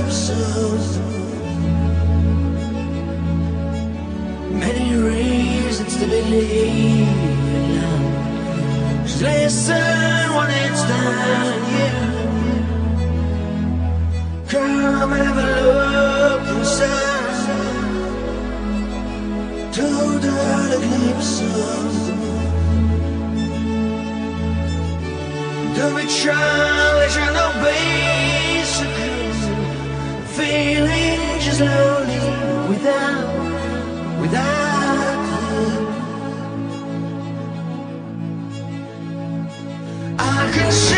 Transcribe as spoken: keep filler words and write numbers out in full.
eclipse of many reasons to believe in love. Just listen when it's done, yeah. Come and have a look inside total eclipse of. Don't be childish and no basic feeling just lonely without, without you. I can see